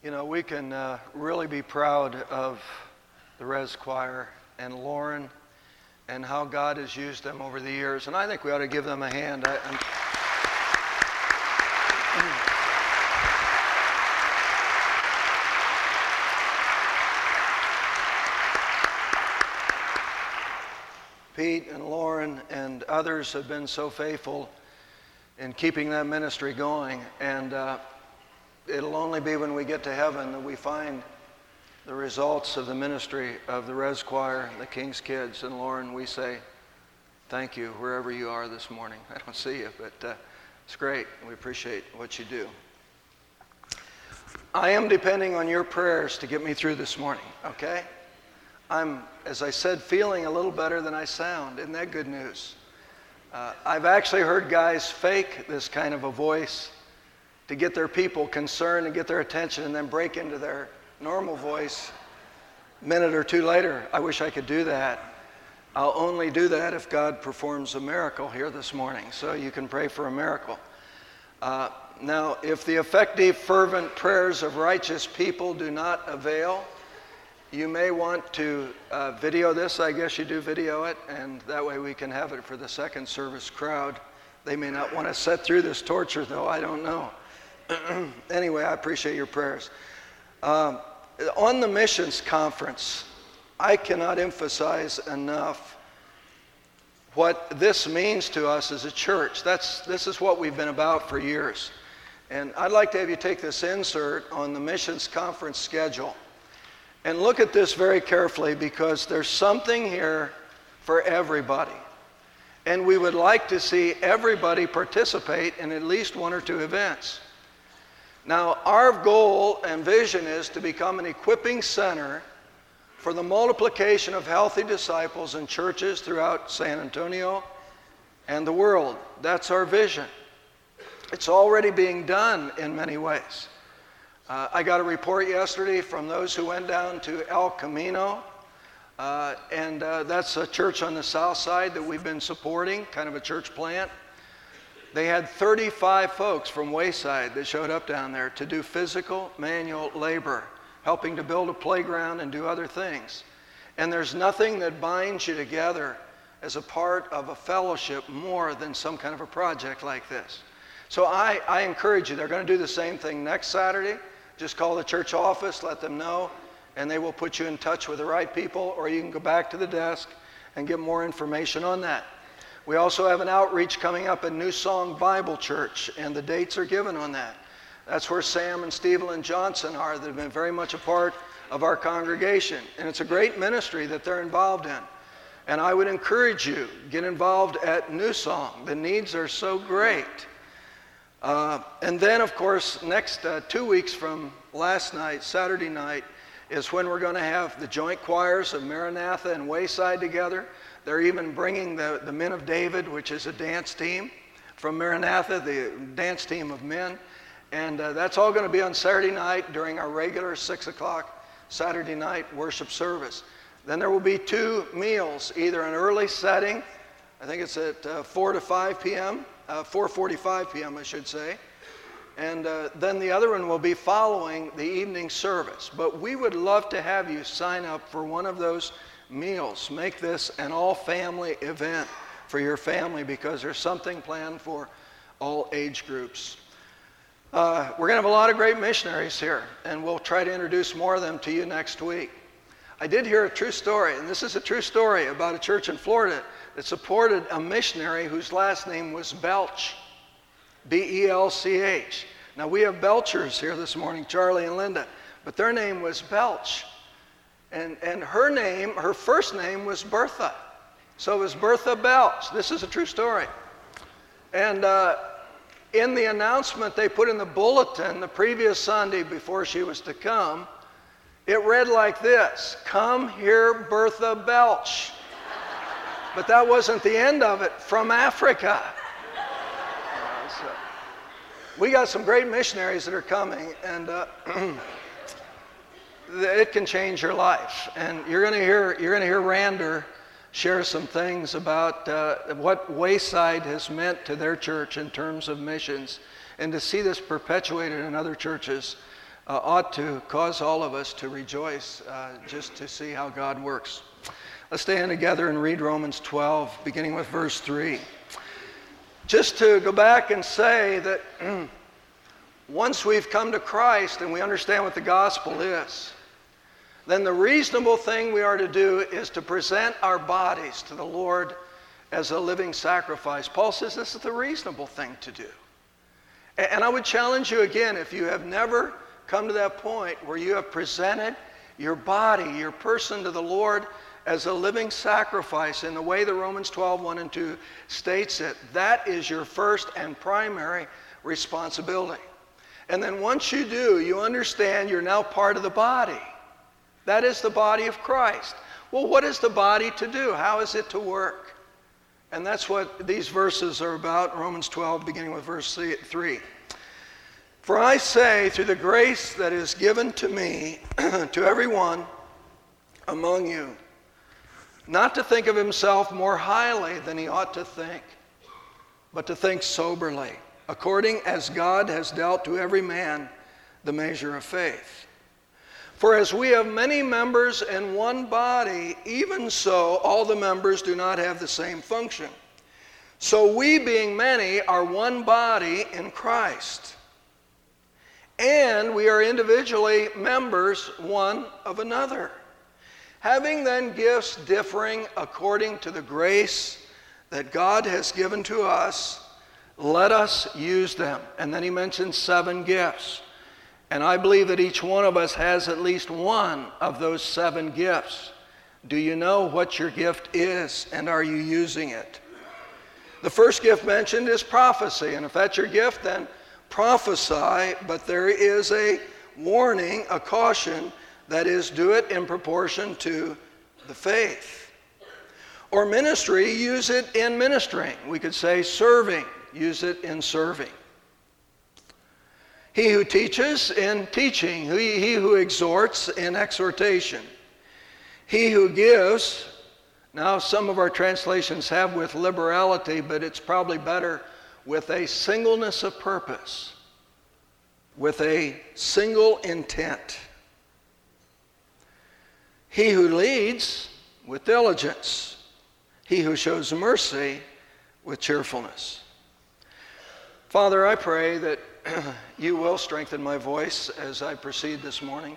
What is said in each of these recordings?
You know, we can really be proud of the Res Choir and Lauren and how God has used them over the years. And I think we ought to give them a hand. Pete and Lauren and others have been so faithful in keeping that ministry going. And it'll only be when we get to heaven that we find the results of the ministry of the Res Choir, the King's Kids. And Lauren, we say thank you wherever you are this morning. I don't see you, but it's great. We appreciate what you do. I am depending on your prayers to get me through this morning, okay? I'm, as I said, feeling a little better than I sound. Isn't that good news? I've actually heard guys fake this kind of a voice to get their people concerned and get their attention and then break into their normal voice a minute or two later. I wish I could do that. I'll only do that if God performs a miracle here this morning, so you can pray for a miracle. Now, if the effective, fervent prayers of righteous people do not avail, you may want to video this. I guess you do video it, and that way we can have it for the second service crowd. They may not want to sit through this torture, though. I don't know. Anyway, I appreciate your prayers. On the missions conference, I cannot emphasize enough what this means to us as a church. This is what we've been about for years. And I'd like to have you take this insert on the missions conference schedule and look at this very carefully, because there's something here for everybody. And we would like to see everybody participate in at least one or two events. Now, our goal and vision is to become an equipping center for the multiplication of healthy disciples in churches throughout San Antonio and the world. That's our vision. It's already being done in many ways. I got a report yesterday from those who went down to El Camino, and that's a church on the south side that we've been supporting, kind of a church plant. They had 35 folks from Wayside that showed up down there to do physical, manual labor, helping to build a playground and do other things. And there's nothing that binds you together as a part of a fellowship more than some kind of a project like this. So I encourage you, they're going to do the same thing next Saturday. Just call the church office, let them know, and they will put you in touch with the right people, or you can go back to the desk and get more information on that. We also have an outreach coming up at New Song Bible Church, and the dates are given on that. That's where Sam and Steven Johnson are, that have been very much a part of our congregation. And it's a great ministry that they're involved in. And I would encourage you, get involved at New Song. The needs are so great. And then, of course, next 2 weeks from last night, Saturday night, is when we're going to have the joint choirs of Maranatha and Wayside together. They're even bringing the Men of David, which is a dance team from Maranatha, the dance team of men. And that's all going to be on Saturday night during our regular 6 o'clock Saturday night worship service. Then there will be 2 meals, either an early setting, I think it's at 4 to 5 p.m., 4:45 p.m., I should say. And then the other one will be following the evening service. But we would love to have you sign up for one of those meals. Make this an all-family event for your family, because there's something planned for all age groups. We're going to have a lot of great missionaries here, and we'll try to introduce more of them to you next week. I did hear a true story, and this is a true story about a church in Florida that supported a missionary whose last name was Belch, B-E-L-C-H. Now, we have Belchers here this morning, Charlie and Linda, but their name was Belch. And her first name was Bertha. So it was Bertha Belch. This is a true story. And in the announcement they put in the bulletin the previous Sunday before she was to come, it read like this: "Come hear Bertha Belch." But that wasn't the end of it. From Africa. So we got some great missionaries that are coming, and it can change your life. And you're going to hear Rander share some things about what Wayside has meant to their church in terms of missions, and to see this perpetuated in other churches ought to cause all of us to rejoice just to see how God works. Let's stand together and read Romans 12, beginning with verse 3. Just to go back and say that once we've come to Christ and we understand what the gospel is, then the reasonable thing we are to do is to present our bodies to the Lord as a living sacrifice. Paul says this is the reasonable thing to do. And I would challenge you again, if you have never come to that point where you have presented your body, your person to the Lord as a living sacrifice in the way that Romans 12, 1 and 2 states it, that is your first and primary responsibility. And then once you do, you understand you're now part of the body. That is the body of Christ. Well, what is the body to do? How is it to work? And that's what these verses are about, Romans 12, beginning with verse 3. For I say, through the grace that is given to me, to everyone among you, not to think of himself more highly than he ought to think, but to think soberly, according as God has dealt to every man the measure of faith. For as we have many members in one body, even so all the members do not have the same function. So we, being many, are one body in Christ. And we are individually members one of another. Having then gifts differing according to the grace that God has given to us, let us use them. And then he mentions 7 gifts. And I believe that each one of us has at least one of those 7 gifts. Do you know what your gift is, and are you using it? The first gift mentioned is prophecy. And if that's your gift, then prophesy. But there is a warning, a caution, that is, do it in proportion to the faith. Or ministry, use it in ministering. We could say serving, use it in serving. He who teaches, in teaching. He who exhorts, in exhortation. He who gives, now some of our translations have with liberality, but it's probably better with a singleness of purpose, with a single intent. He who leads, with diligence. He who shows mercy, with cheerfulness. Father, I pray that you will strengthen my voice as I proceed this morning.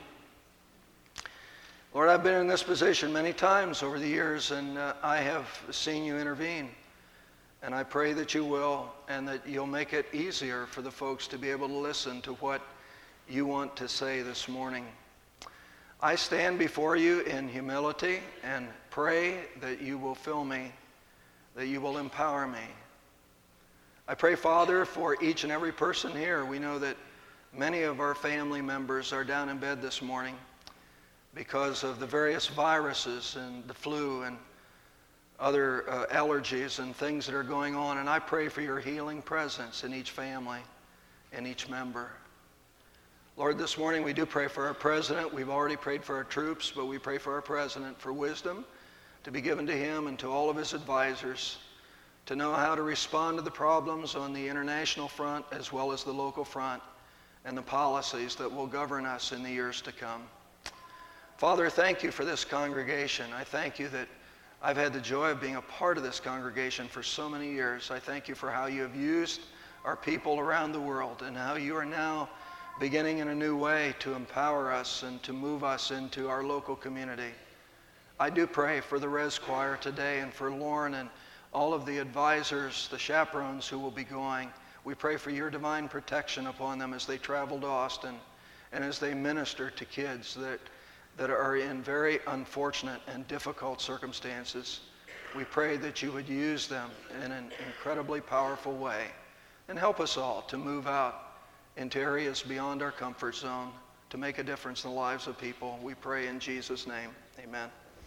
Lord, I've been in this position many times over the years, and I have seen you intervene. And I pray that you will, and that you'll make it easier for the folks to be able to listen to what you want to say this morning. I stand before you in humility and pray that you will fill me, that you will empower me. I pray, Father, for each and every person here. We know that many of our family members are down in bed this morning because of the various viruses and the flu and other allergies and things that are going on. And I pray for your healing presence in each family, in each member. Lord, this morning we do pray for our president. We've already prayed for our troops, but we pray for our president for wisdom to be given to him and to all of his advisors, to know how to respond to the problems on the international front as well as the local front, and the policies that will govern us in the years to come. Father, thank you for this congregation. I thank you that I've had the joy of being a part of this congregation for so many years. I thank you for how you have used our people around the world, and how you are now beginning in a new way to empower us and to move us into our local community. I do pray for the Res Choir today, and for Lauren and all of the advisors, the chaperones who will be going. We pray for your divine protection upon them as they travel to Austin and as they minister to kids that are in very unfortunate and difficult circumstances. We pray that you would use them in an incredibly powerful way, and help us all to move out into areas beyond our comfort zone to make a difference in the lives of people. We pray in Jesus' name. Amen.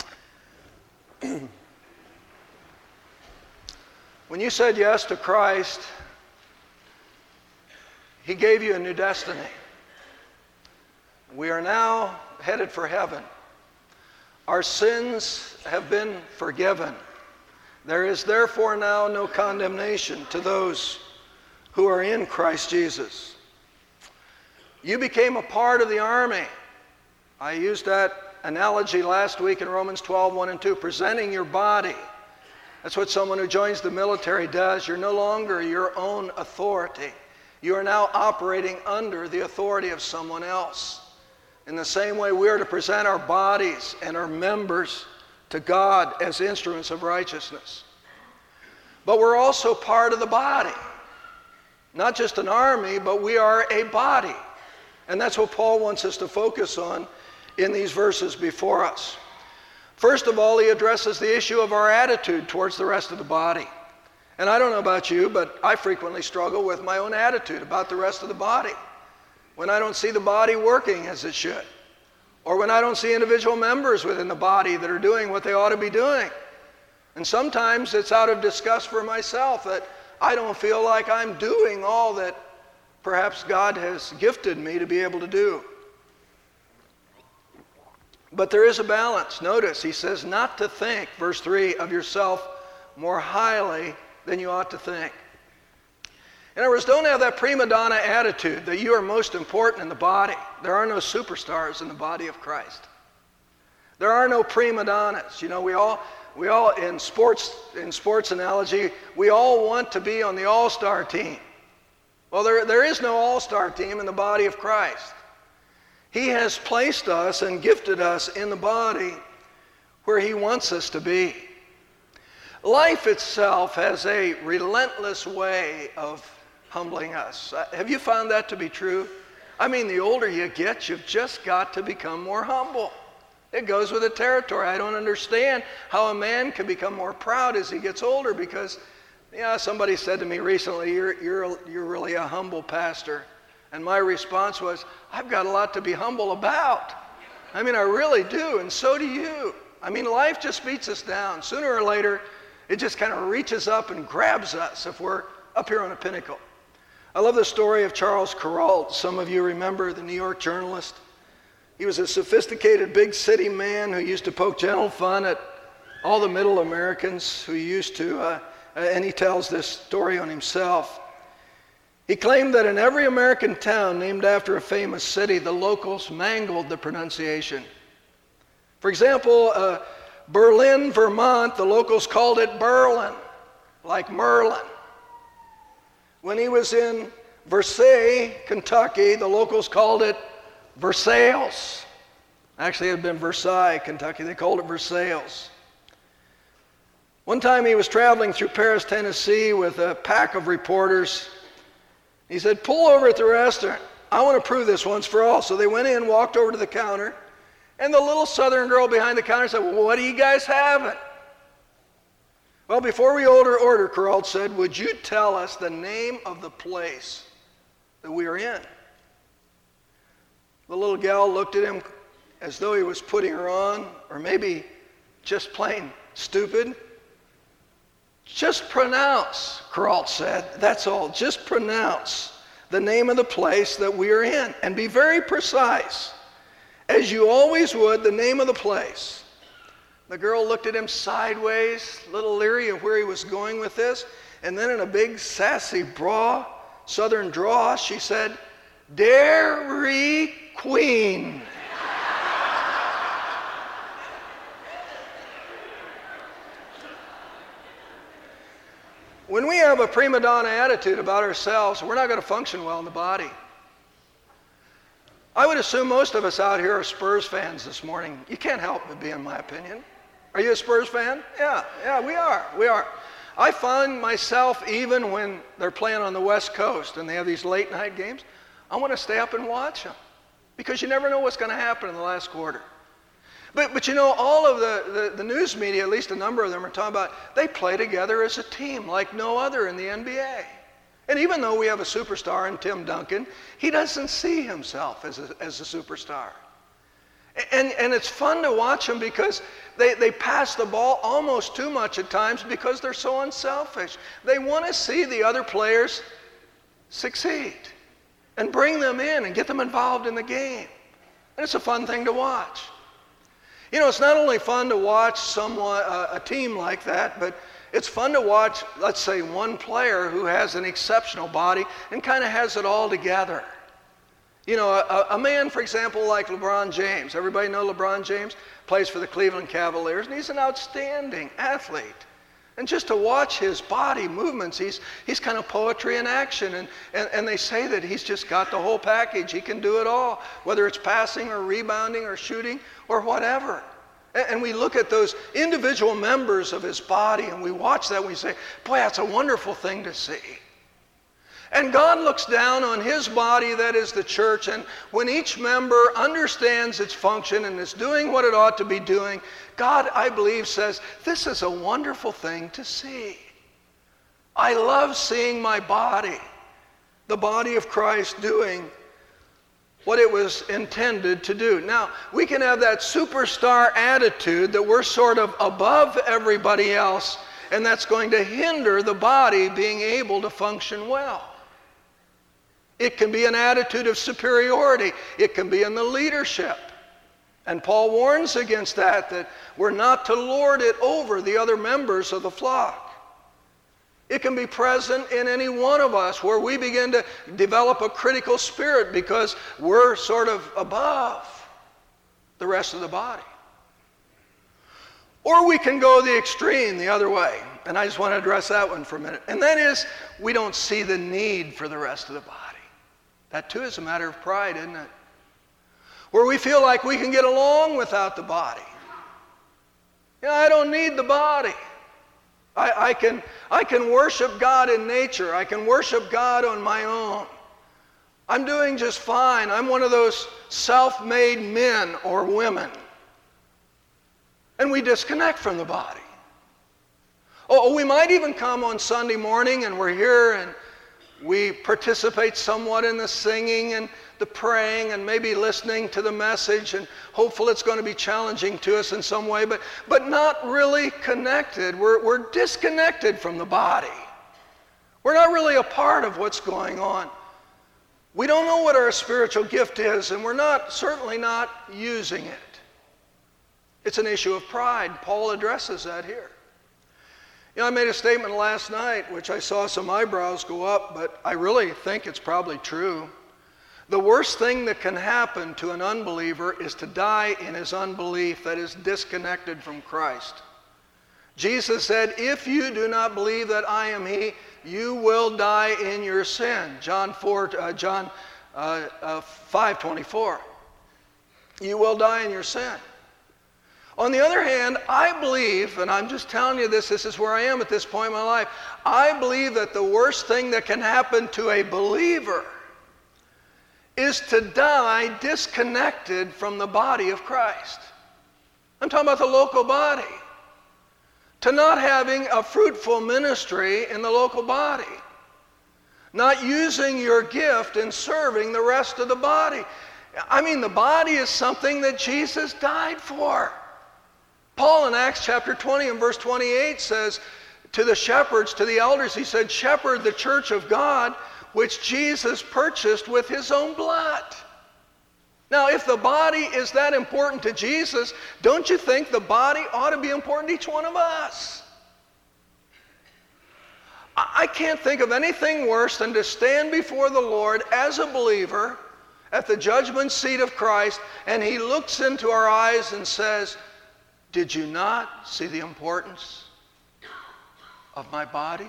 When you said yes to Christ, he gave you a new destiny. We are now headed for heaven. Our sins have been forgiven. There is therefore now no condemnation to those who are in Christ Jesus. You became a part of the army. I used that analogy last week in Romans 12, 1 and 2, presenting your body. That's what someone who joins the military does. You're no longer your own authority. You are now operating under the authority of someone else. In the same way, we are to present our bodies and our members to God as instruments of righteousness. But we're also part of the body. Not just an army, but we are a body. And that's what Paul wants us to focus on in these verses before us. First of all, he addresses the issue of our attitude towards the rest of the body. And I don't know about you, but I frequently struggle with my own attitude about the rest of the body. When I don't see the body working as it should, or when I don't see individual members within the body that are doing what they ought to be doing. And sometimes it's out of disgust for myself that I don't feel like I'm doing all that perhaps God has gifted me to be able to do. But there is a balance. Notice, he says not to think, verse 3, of yourself more highly than you ought to think. In other words, don't have that prima donna attitude that you are most important in the body. There are no superstars in the body of Christ. There are no prima donnas. You know, we all in sports analogy, we all want to be on the all-star team. Well, there is no all-star team in the body of Christ. He has placed us and gifted us in the body where he wants us to be. Life itself has a relentless way of humbling us. Have you found that to be true? I mean, the older you get, you've just got to become more humble. It goes with the territory. I don't understand how a man can become more proud as he gets older because, somebody said to me recently, you're really a humble pastor. And my response was, I've got a lot to be humble about. I mean, I really do, and so do you. I mean, life just beats us down. Sooner or later, it just kind of reaches up and grabs us if we're up here on a pinnacle. I love the story of Charles Kuralt. Some of you remember the New York journalist. He was a sophisticated big city man who used to poke gentle fun at all the middle Americans who used to, and he tells this story on himself. He claimed that in every American town named after a famous city, the locals mangled the pronunciation. For example, Berlin, Vermont, the locals called it Berlin, like Merlin. When he was in Versailles, Kentucky, the locals called it Versailles. Actually, it had been Versailles, Kentucky. They called it Versailles. One time he was traveling through Paris, Tennessee with a pack of reporters. He said, pull over at the restaurant. I want to prove this once for all. So they went in, walked over to the counter, and the little southern girl behind the counter said, well, what do you guys having? Well, before we order, Kuralt said, would you tell us the name of the place that we are in? The little gal looked at him as though he was putting her on, or maybe just plain stupid. Just pronounce, Kuralt said. That's all. Just pronounce the name of the place that we are in and be very precise, as you always would the name of the place. The girl looked at him sideways, a little leery of where he was going with this, and then in a big sassy southern drawl, she said, Dairy Queen. When we have a prima donna attitude about ourselves, we're not going to function well in the body. I would assume most of us out here are Spurs fans this morning. You can't help but be, in my opinion. Are you a Spurs fan? Yeah, we are. I find myself, even when they're playing on the West Coast and they have these late night games, I want to stay up and watch them because you never know what's going to happen in the last quarter. But you know, all of the news media, at least a number of them, are talking about they play together as a team like no other in the NBA. And even though we have a superstar in Tim Duncan, he doesn't see himself as a superstar. And it's fun to watch them because they pass the ball almost too much at times because they're so unselfish. They want to see the other players succeed and bring them in and get them involved in the game. And it's a fun thing to watch. You know, it's not only fun to watch a team like that, but it's fun to watch, let's say, one player who has an exceptional body and kind of has it all together. You know, a man, for example, like LeBron James. Everybody know LeBron James? Plays for the Cleveland Cavaliers, and he's an outstanding athlete. And just to watch his body movements, he's kind of poetry in action. And they say that he's just got the whole package. He can do it all, whether it's passing or rebounding or shooting or whatever. And we look at those individual members of his body and we watch that and we say, boy, that's a wonderful thing to see. And God looks down on his body, that is the church, and when each member understands its function and is doing what it ought to be doing, God, I believe, says, this is a wonderful thing to see. I love seeing my body, the body of Christ, doing what it was intended to do. Now, we can have that superstar attitude that we're sort of above everybody else, and that's going to hinder the body being able to function well. It can be an attitude of superiority. It can be in the leadership. And Paul warns against that we're not to lord it over the other members of the flock. It can be present in any one of us where we begin to develop a critical spirit because we're sort of above the rest of the body. Or we can go the extreme the other way. And I just want to address that one for a minute. And that is, we don't see the need for the rest of the body. That too is a matter of pride, isn't it? Where we feel like we can get along without the body. You know, I don't need the body. I can worship God in nature. I can worship God on my own. I'm doing just fine. I'm one of those self-made men or women. And we disconnect from the body. Oh, we might even come on Sunday morning and we're here and we participate somewhat in the singing and the praying and maybe listening to the message, and hopefully it's going to be challenging to us in some way, but not really connected. We're disconnected from the body. We're not really a part of what's going on. We don't know what our spiritual gift is, and we're certainly not using it. It's an issue of pride. Paul addresses that here. You know, I made a statement last night, which I saw some eyebrows go up, but I really think it's probably true. The worst thing that can happen to an unbeliever is to die in his unbelief, that is disconnected from Christ. Jesus said, if you do not believe that I am he, you will die in your sin. John 5:24. You will die in your sin. On the other hand, I believe, and I'm just telling you this is where I am at this point in my life, I believe that the worst thing that can happen to a believer is to die disconnected from the body of Christ. I'm talking about the local body. To not having a fruitful ministry in the local body. Not using your gift in serving the rest of the body. I mean, the body is something that Jesus died for. Paul in Acts chapter 20 and verse 28 says to the shepherds, to the elders, he said, shepherd the church of God, which Jesus purchased with his own blood. Now, if the body is that important to Jesus, don't you think the body ought to be important to each one of us? I can't think of anything worse than to stand before the Lord as a believer at the judgment seat of Christ, and he looks into our eyes and says, did you not see the importance of my body?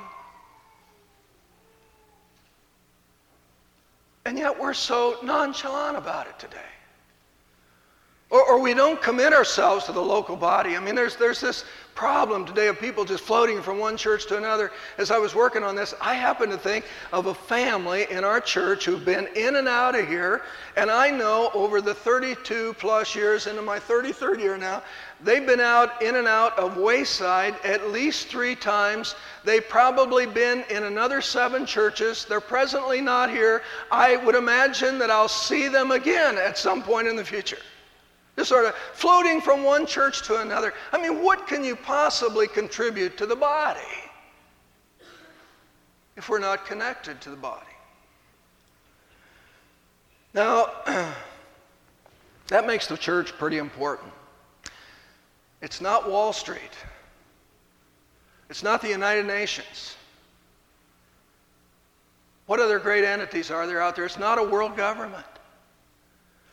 And yet we're so nonchalant about it today. Or we don't commit ourselves to the local body. I mean, there's this problem today of people just floating from one church to another. As I was working on this, I happen to think of a family in our church who've been in and out of here, and I know over the 32 plus years, into my 33rd year now, they've been in and out of Wayside at least 3 times. They've probably been in another 7 churches. They're presently not here. I would imagine that I'll see them again at some point in the future. Just sort of floating from one church to another. I mean, what can you possibly contribute to the body if we're not connected to the body? Now, that makes the church pretty important. It's not Wall Street. It's not the United Nations. What other great entities are there out there? It's not a world government.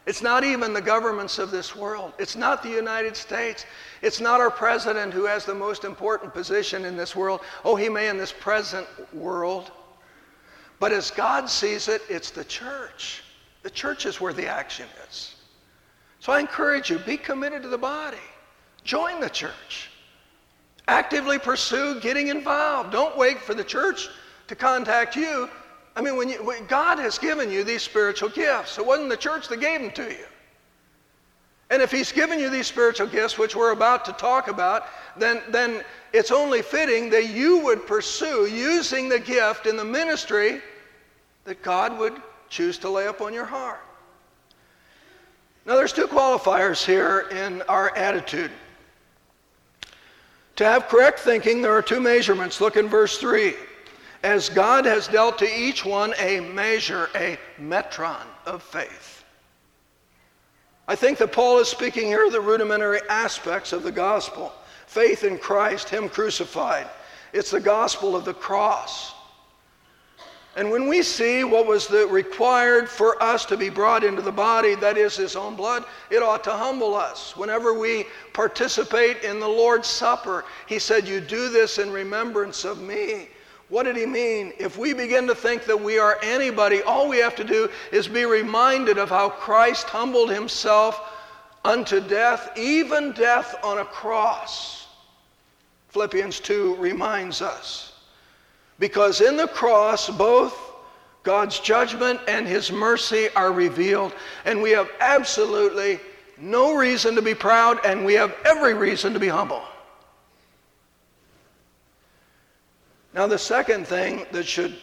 It's not even the governments of this world. It's not the United States. It's not our president who has the most important position in this world. Oh, he may in this present world. But as God sees it, it's the church. The church is where the action is. So I encourage you, be committed to the body. Join the church. Actively pursue getting involved. Don't wait for the church to contact you. I mean, when God has given you these spiritual gifts. It wasn't the church that gave them to you. And if he's given you these spiritual gifts, which we're about to talk about, then it's only fitting that you would pursue using the gift in the ministry that God would choose to lay upon your heart. Now, there's two qualifiers here in our attitude. To have correct thinking, there are two measurements. Look in verse 3. As God has dealt to each one a measure, a metron of faith. I think that Paul is speaking here of the rudimentary aspects of the gospel. Faith in Christ, him crucified. It's the gospel of the cross. And when we see what was required for us to be brought into the body, that is his own blood, it ought to humble us. Whenever we participate in the Lord's Supper, he said, you do this in remembrance of me. What did he mean? If we begin to think that we are anybody, all we have to do is be reminded of how Christ humbled himself unto death, even death on a cross. Philippians 2 reminds us. Because in the cross, both God's judgment and his mercy are revealed, and we have absolutely no reason to be proud, and we have every reason to be humble. Now, the second thing that should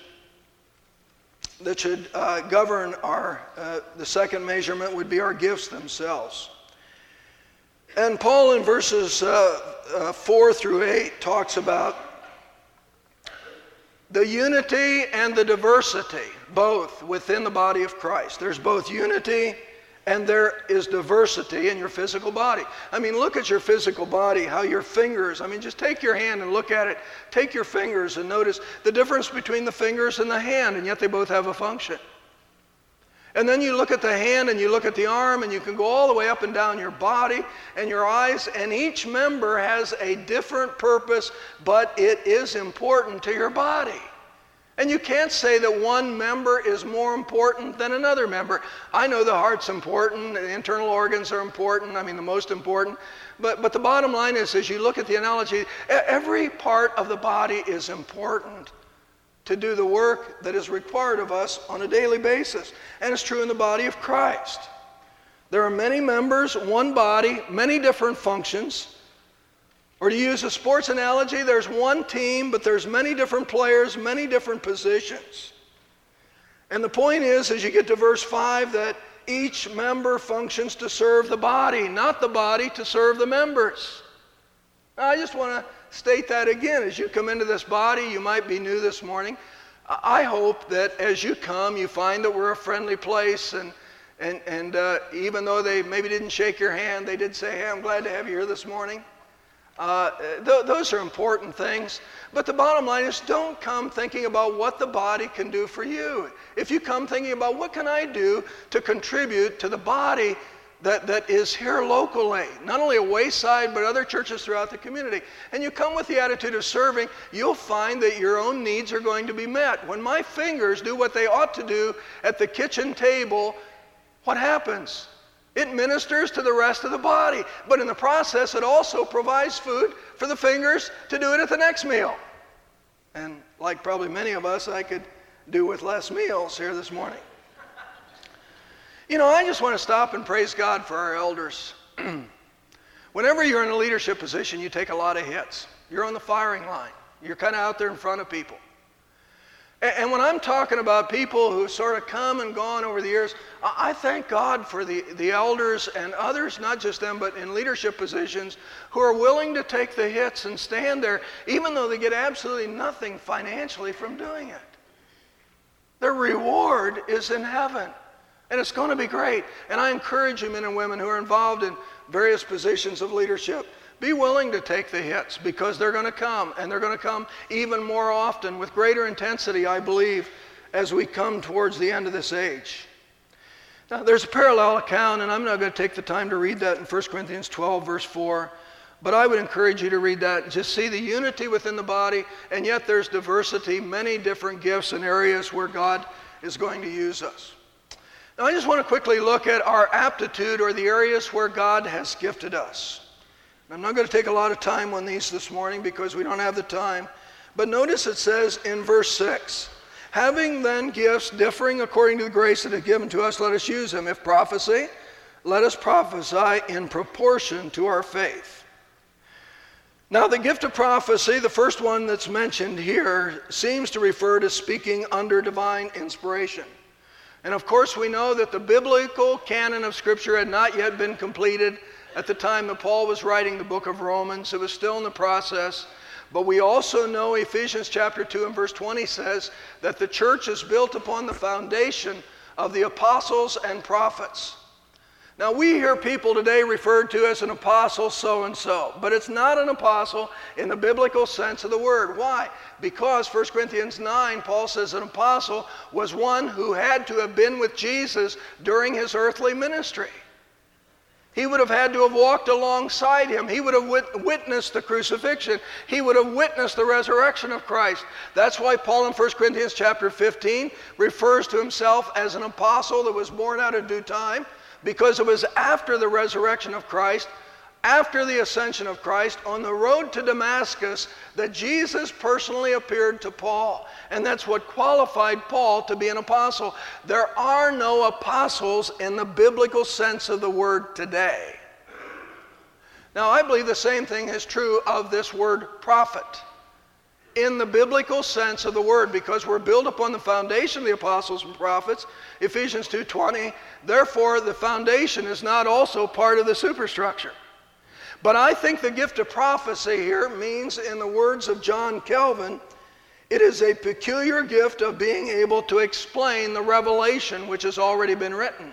govern the second measurement would be our gifts themselves. And Paul in verses 4 through 8 talks about the unity and the diversity, both within the body of Christ. There's both unity and there is diversity in your physical body. I mean, look at your physical body, how your fingers, just take your hand and look at it. Take your fingers and notice the difference between the fingers and the hand, and yet they both have a function. And then you look at the hand and you look at the arm, and you can go all the way up and down your body and your eyes, and each member has a different purpose, but it is important to your body. And you can't say that one member is more important than another member. I know the heart's important, the internal organs are important, the most important. But the bottom line is, as you look at the analogy, every part of the body is important to do the work that is required of us on a daily basis. And it's true in the body of Christ. There are many members, one body, many different functions. Or to use a sports analogy, there's one team, but there's many different players, many different positions. And the point is, as you get to verse 5, that each member functions to serve the body, not the body to serve the members. Now, I just want to state that again. As you come into this body, you might be new this morning. I hope that as you come, you find that we're a friendly place, and even though they maybe didn't shake your hand, they did say, hey, I'm glad to have you here this morning. Those are important things. But the bottom line is, don't come thinking about what the body can do for you. If you come thinking about what can I do to contribute to the body that is here locally, not only at Wayside, but other churches throughout the community, and you come with the attitude of serving, you'll find that your own needs are going to be met. When my fingers do what they ought to do at the kitchen table, what happens? It ministers to the rest of the body, but in the process, it also provides food for the fingers to do it at the next meal. And like probably many of us, I could do with less meals here this morning. I just want to stop and praise God for our elders. Whenever you're in a leadership position, you take a lot of hits. You're on the firing line. You're kind of out there in front of people. And when I'm talking about people who sort of come and gone over the years, I thank God for the elders and others, not just them, but in leadership positions, who are willing to take the hits and stand there, even though they get absolutely nothing financially from doing it. Their reward is in heaven, and it's going to be great. And I encourage you, men and women who are involved in various positions of leadership, be willing to take the hits, because they're going to come, and they're going to come even more often with greater intensity, I believe, as we come towards the end of this age. Now, there's a parallel account, and I'm not going to take the time to read that in 1 Corinthians 12, verse 4. But I would encourage you to read that and just see the unity within the body, and yet there's diversity, many different gifts and areas where God is going to use us. Now, I just want to quickly look at our aptitude, or the areas where God has gifted us. I'm not going to take a lot of time on these this morning because we don't have the time. But notice it says in verse 6, having then gifts differing according to the grace that is given to us, let us use them. If prophecy, let us prophesy in proportion to our faith. Now, the gift of prophecy, the first one that's mentioned here, seems to refer to speaking under divine inspiration. And of course, we know that the biblical canon of Scripture had not yet been completed at the time that Paul was writing the book of Romans. It was still in the process. But we also know Ephesians chapter 2 and verse 20 says that the church is built upon the foundation of the apostles and prophets. Now, we hear people today referred to as an apostle so-and-so, but it's not an apostle in the biblical sense of the word. Why? Because 1 Corinthians 9, Paul says an apostle was one who had to have been with Jesus during his earthly ministry. He would have had to have walked alongside him. He would have witnessed the crucifixion. He would have witnessed the resurrection of Christ. That's why Paul in 1 Corinthians chapter 15 refers to himself as an apostle that was born out of due time, because it was after the resurrection of Christ, after the ascension of Christ, on the road to Damascus, that Jesus personally appeared to Paul. And that's what qualified Paul to be an apostle. There are no apostles in the biblical sense of the word today. Now, I believe the same thing is true of this word prophet, in the biblical sense of the word, because we're built upon the foundation of the apostles and prophets, Ephesians 2:20. Therefore, the foundation is not also part of the superstructure. But I think the gift of prophecy here means, in the words of John Calvin, it is a peculiar gift of being able to explain the revelation which has already been written.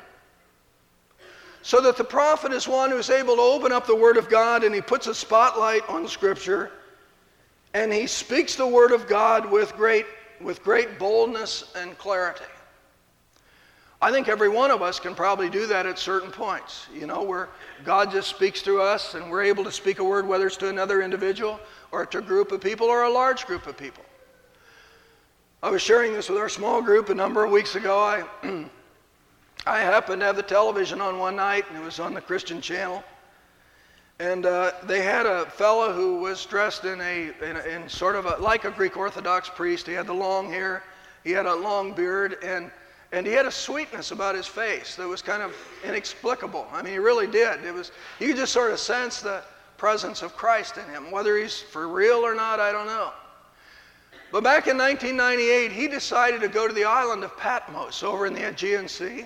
So that the prophet is one who's able to open up the Word of God, and he puts a spotlight on Scripture, and he speaks the Word of God with great boldness and clarity. I think every one of us can probably do that at certain points, where God just speaks through us and we're able to speak a word, whether it's to another individual or to a group of people or a large group of people. I was sharing this with our small group a number of weeks ago. I happened to have the television on one night, and it was on the Christian channel. And they had a fellow who was dressed in sort of like a Greek Orthodox priest. He had the long hair, he had a long beard, and he had a sweetness about his face that was kind of inexplicable. I mean, he really did. You could just sort of sense the presence of Christ in him. Whether he's for real or not, I don't know. But back in 1998, he decided to go to the island of Patmos over in the Aegean Sea,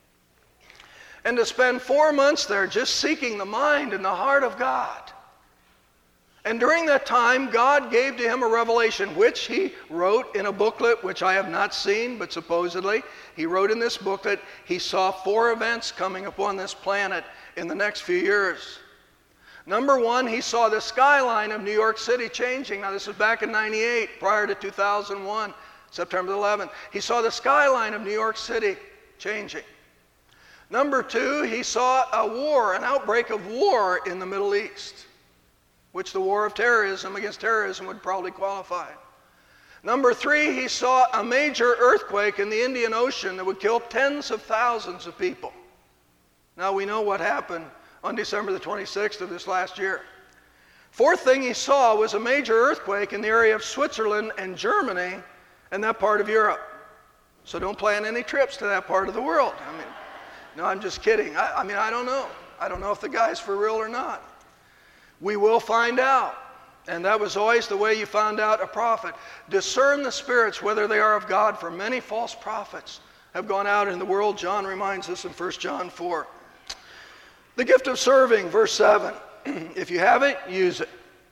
and to spend 4 months there just seeking the mind and the heart of God. And during that time, God gave to him a revelation, which he wrote in a booklet, which I have not seen, but supposedly he wrote in this booklet, he saw 4 events coming upon this planet in the next few years. Number 1, he saw the skyline of New York City changing. Now, this was back in 98, prior to 2001, September 11th. He saw the skyline of New York City changing. Number 2, he saw an outbreak of war in the Middle East, which the war of terrorism against terrorism would probably qualify. Number 3, he saw a major earthquake in the Indian Ocean that would kill tens of thousands of people. Now, we know what happened on December the 26th of this last year. 4th thing he saw was a major earthquake in the area of Switzerland and Germany and that part of Europe. So don't plan any trips to that part of the world. No, I'm just kidding. I don't know. I don't know if the guy's for real or not. We will find out. And that was always the way you found out a prophet. Discern the spirits, whether they are of God, for many false prophets have gone out in the world. John reminds us in 1 John 4. The gift of serving, verse 7. If you have it, use it.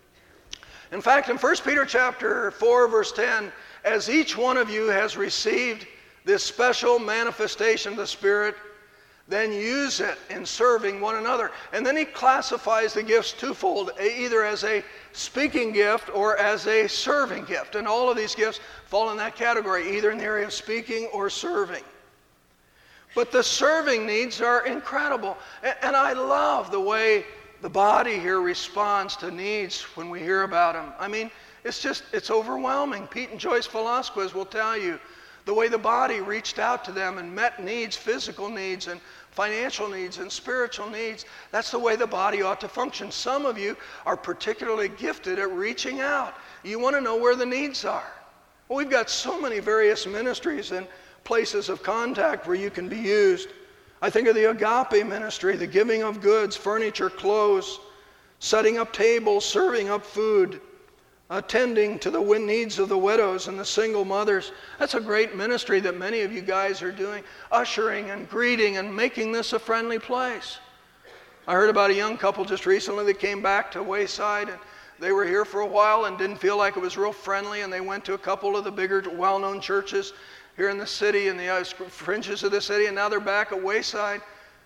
In fact, in 1 Peter chapter 4, verse 10, as each one of you has received this special manifestation of the Spirit, then use it in serving one another. And then he classifies the gifts twofold, either as a speaking gift or as a serving gift. And all of these gifts fall in that category, either in the area of speaking or serving. But the serving needs are incredible. And I love the way the body here responds to needs when we hear about them. I mean, it's overwhelming. Pete and Joyce Velasquez will tell you the way the body reached out to them and met needs, physical needs and financial needs and spiritual needs. That's the way the body ought to function. Some of you are particularly gifted at reaching out. You want to know where the needs are. Well, we've got so many various ministries and places of contact where you can be used. I think of the Agape ministry, the giving of goods, furniture, clothes, setting up tables, serving up food, attending to the needs of the widows and the single mothers. That's a great ministry that many of you guys are doing, ushering and greeting and making this a friendly place. I heard about a young couple just recently that came back to Wayside, and they were here for a while and didn't feel like it was real friendly, and they went to a couple of the bigger, well-known churches here in the city, in the fringes of the city, and now they're back at Wayside.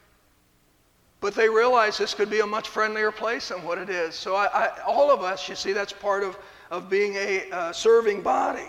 But they realize this could be a much friendlier place than what it is. So all of us, you see, that's part of being a serving body.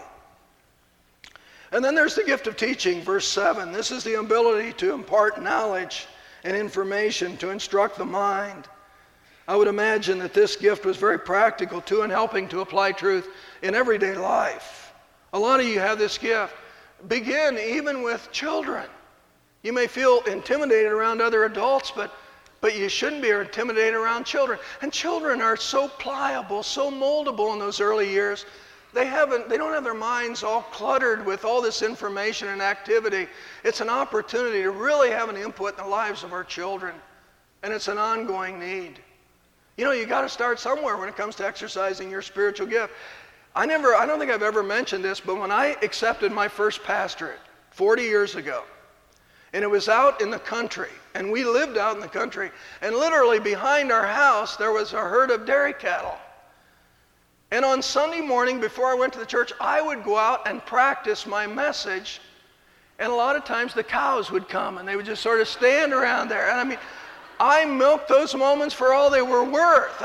And then there's the gift of teaching, verse 7. This is the ability to impart knowledge and information, to instruct the mind. I would imagine that this gift was very practical too in helping to apply truth in everyday life. A lot of you have this gift. Begin even with children. You may feel intimidated around other adults, but you shouldn't be intimidated around children. And children are so pliable, so moldable in those early years. They don't have their minds all cluttered with all this information and activity. It's an opportunity to really have an input in the lives of our children. And it's an ongoing need. You know, you got to start somewhere when it comes to exercising your spiritual gift. I don't think I've ever mentioned this, but when I accepted my first pastorate 40 years ago, and it was out in the country, and we lived out in the country, and literally behind our house there was a herd of dairy cattle. And on Sunday morning before I went to the church, I would go out and practice my message, and a lot of times the cows would come and they would just sort of stand around there. And I mean, I milked those moments for all they were worth.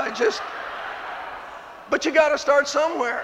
But you got to start somewhere.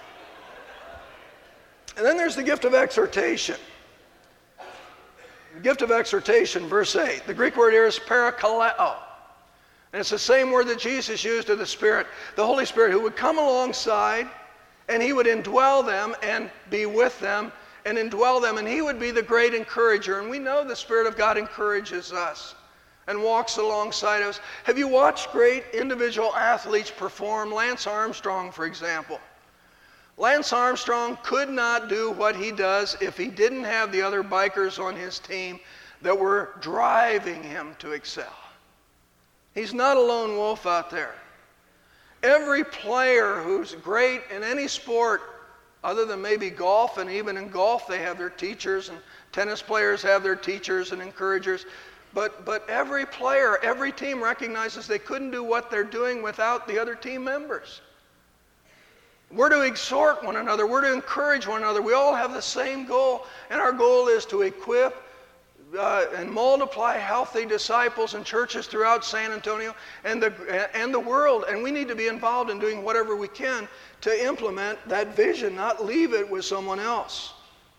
And then there's the gift of exhortation. The gift of exhortation, verse 8. The Greek word here is parakaleo. And it's the same word that Jesus used of the Spirit, the Holy Spirit, who would come alongside and he would indwell them and be with them and indwell them, and he would be the great encourager. And we know the Spirit of God encourages us and walks alongside us. Have you watched great individual athletes perform? Lance Armstrong, for example. Lance Armstrong could not do what he does if he didn't have the other bikers on his team that were driving him to excel. He's not a lone wolf out there. Every player who's great in any sport, other than maybe golf, and even in golf they have their teachers, and tennis players have their teachers and encouragers, but every player, every team recognizes they couldn't do what they're doing without the other team members. We're to exhort one another. We're to encourage one another. We all have the same goal, and our goal is to equip and multiply healthy disciples and churches throughout San Antonio and the world. And we need to be involved in doing whatever we can to implement that vision, not leave it with someone else.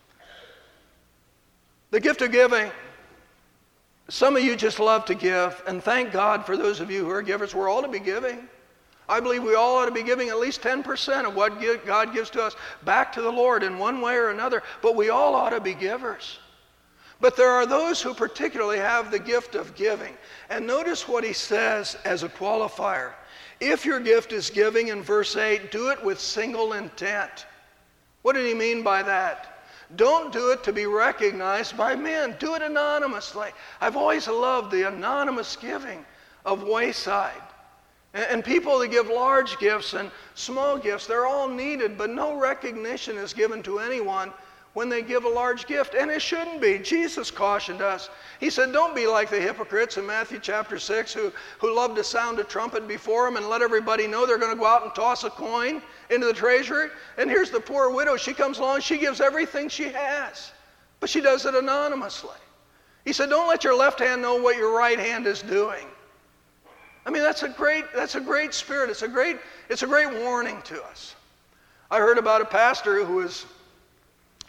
The gift of giving. Some of you just love to give, and thank God for those of you who are givers. We're all to be giving. I believe we all ought to be giving at least 10% of what God gives to us back to the Lord in one way or another, but we all ought to be givers. But there are those who particularly have the gift of giving. And notice what he says as a qualifier. If your gift is giving, in verse 8, do it with single intent. What did he mean by that? Don't do it to be recognized by men. Do it anonymously. I've always loved the anonymous giving of Wayside. And people that give large gifts and small gifts, they're all needed, but no recognition is given to anyone when they give a large gift, and it shouldn't be. Jesus cautioned us. He said, don't be like the hypocrites in Matthew chapter 6 who love to sound a trumpet before them and let everybody know they're going to go out and toss a coin into the treasury. And here's the poor widow. She comes along, she gives everything she has, but she does it anonymously. He said, don't let your left hand know what your right hand is doing. I mean, that's a great spirit. It's a great warning to us. I heard about a pastor who was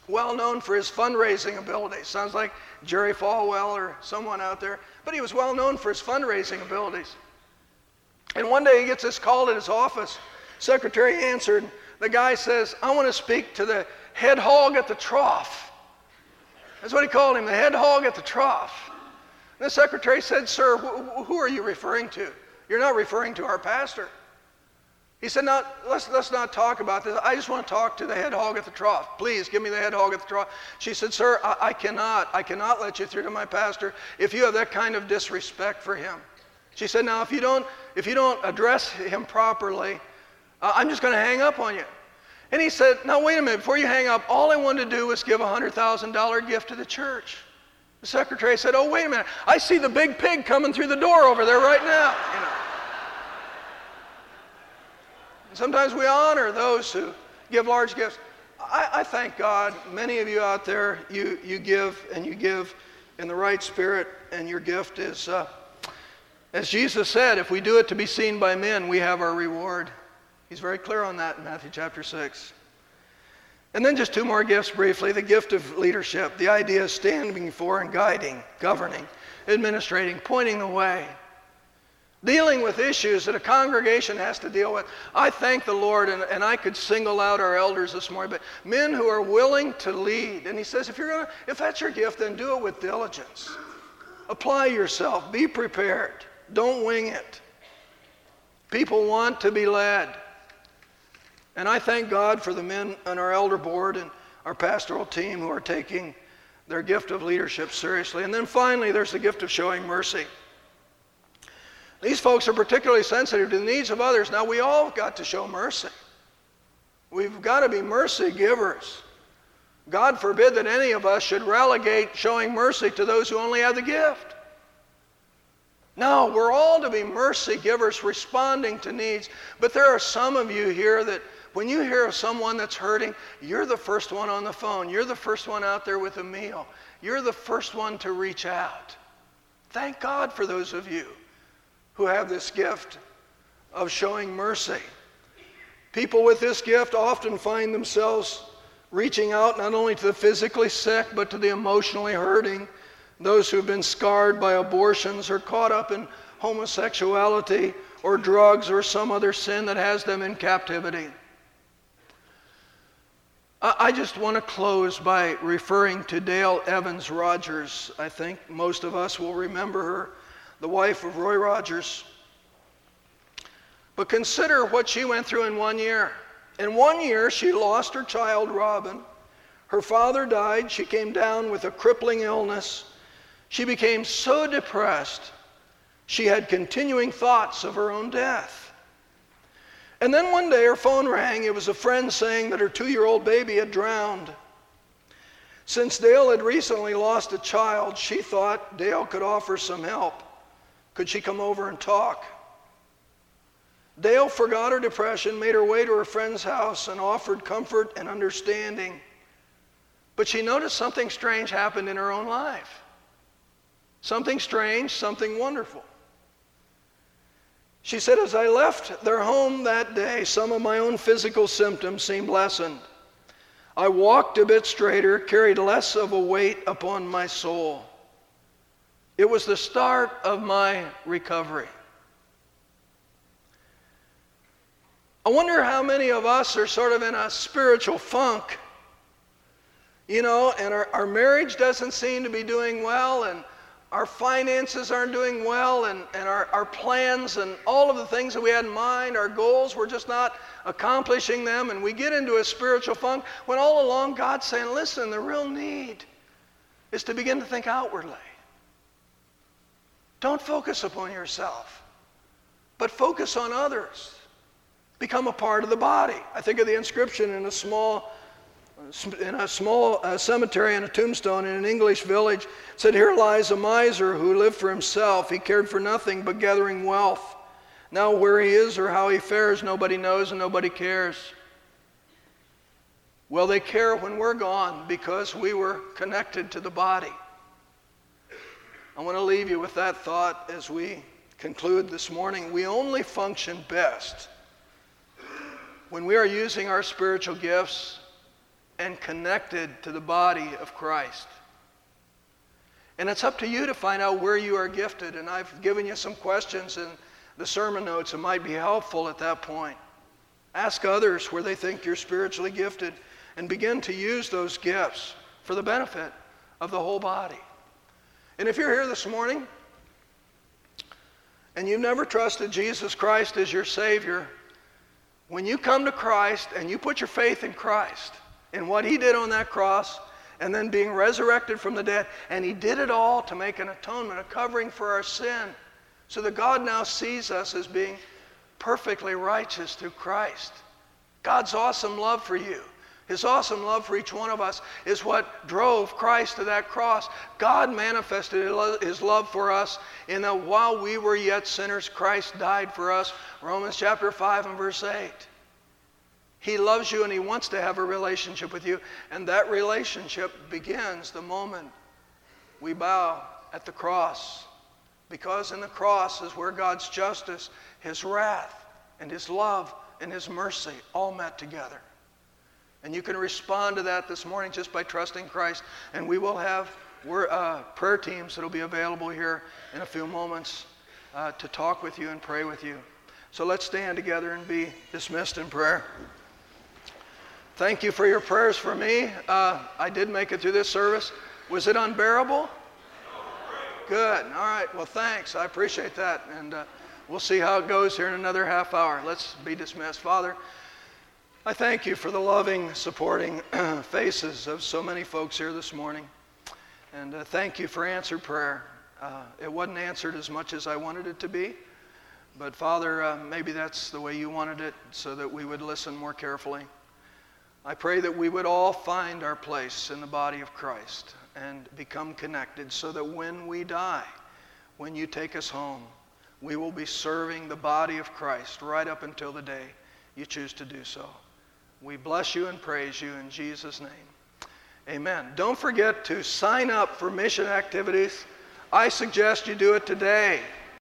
well known for his fundraising abilities. Sounds like Jerry Falwell or someone out there, but he was well known for his fundraising abilities. And one day he gets this call at his office. Secretary answered. The guy says, I want to speak to the head hog at the trough. That's what he called him, the head hog at the trough. And the secretary said, sir, who are you referring to? You're not referring to our pastor. He said, no, let's not talk about this. I just want to talk to the head hog at the trough. Please give me the head hog at the trough. She said, sir, I cannot let you through to my pastor if you have that kind of disrespect for him. She said, now if you don't address him properly, I'm just going to hang up on you. And he said, now wait a minute, before you hang up, all I wanted to do was give a $100,000 gift to the church. The secretary said, oh, wait a minute, I see the big pig coming through the door over there right now. And sometimes we honor those who give large gifts. I thank God, many of you out there, you give and you give in the right spirit, and your gift is, as Jesus said, if we do it to be seen by men, we have our reward. He's very clear on that in Matthew chapter 6. And then just two more gifts briefly. The gift of leadership. The idea is standing for and guiding, governing, administrating, pointing the way. Dealing with issues that a congregation has to deal with. I thank the Lord, and I could single out our elders this morning, but men who are willing to lead. And he says, if that's your gift, then do it with diligence. Apply yourself. Be prepared. Don't wing it. People want to be led. And I thank God for the men on our elder board and our pastoral team who are taking their gift of leadership seriously. And then finally, there's the gift of showing mercy. These folks are particularly sensitive to the needs of others. Now, we all got to show mercy. We've got to be mercy givers. God forbid that any of us should relegate showing mercy to those who only have the gift. No, we're all to be mercy givers, responding to needs. But there are some of you here that when you hear of someone that's hurting, you're the first one on the phone. You're the first one out there with a meal. You're the first one to reach out. Thank God for those of you who have this gift of showing mercy. People with this gift often find themselves reaching out not only to the physically sick, but to the emotionally hurting, those who've been scarred by abortions or caught up in homosexuality or drugs or some other sin that has them in captivity. I just want to close by referring to Dale Evans Rogers. I think most of us will remember her, the wife of Roy Rogers. But consider what she went through in 1 year. In 1 year, she lost her child, Robin. Her father died. She came down with a crippling illness. She became so depressed, she had continuing thoughts of her own death. And then one day her phone rang. It was a friend saying that her 2-year-old baby had drowned. Since Dale had recently lost a child, she thought Dale could offer some help. Could she come over and talk? Dale forgot her depression, made her way to her friend's house, and offered comfort and understanding. But she noticed something strange happened in her own life. Something strange, something wonderful. She said, as I left their home that day, some of my own physical symptoms seemed lessened. I walked a bit straighter, carried less of a weight upon my soul. It was the start of my recovery. I wonder how many of us are sort of in a spiritual funk, and our marriage doesn't seem to be doing well, and our finances aren't doing well, and our plans and all of the things that we had in mind, our goals, we're just not accomplishing them, and we get into a spiritual funk when all along God's saying, listen, the real need is to begin to think outwardly. Don't focus upon yourself, but focus on others. Become a part of the body. I think of the inscription in a small cemetery and a tombstone in an English village. It said, here lies a miser who lived for himself. He cared for nothing but gathering wealth. Now where he is or how he fares, nobody knows and nobody cares. Well, they care when we're gone because we were connected to the body. I want to leave you with that thought as we conclude this morning. We only function best when we are using our spiritual gifts and connected to the body of Christ. And it's up to you to find out where you are gifted. And I've given you some questions in the sermon notes that might be helpful at that point. Ask others where they think you're spiritually gifted and begin to use those gifts for the benefit of the whole body. And if you're here this morning and you've never trusted Jesus Christ as your Savior, when you come to Christ and you put your faith in Christ, in what He did on that cross, and then being resurrected from the dead, and He did it all to make an atonement, a covering for our sin, so that God now sees us as being perfectly righteous through Christ. God's awesome love for you, His awesome love for each one of us is what drove Christ to that cross. God manifested His love for us in that while we were yet sinners, Christ died for us. Romans chapter 5 and verse 8. He loves you and He wants to have a relationship with you. And that relationship begins the moment we bow at the cross. Because in the cross is where God's justice, His wrath, and His love, and His mercy all met together. And you can respond to that this morning just by trusting Christ. And we will have prayer teams that will be available here in a few moments to talk with you and pray with you. So let's stand together and be dismissed in prayer. Thank you for your prayers for me. I did make it through this service. Was it unbearable? Good. All right. Well, thanks. I appreciate that. And we'll see how it goes here in another half hour. Let's be dismissed. Father, I thank you for the loving, supporting faces of so many folks here this morning. And thank you for answered prayer. It wasn't answered as much as I wanted it to be. But Father, maybe that's the way you wanted it, so that we would listen more carefully. I pray that we would all find our place in the body of Christ and become connected, so that when we die, when you take us home, we will be serving the body of Christ right up until the day you choose to do so. We bless you and praise you in Jesus' name. Amen. Don't forget to sign up for mission activities. I suggest you do it today.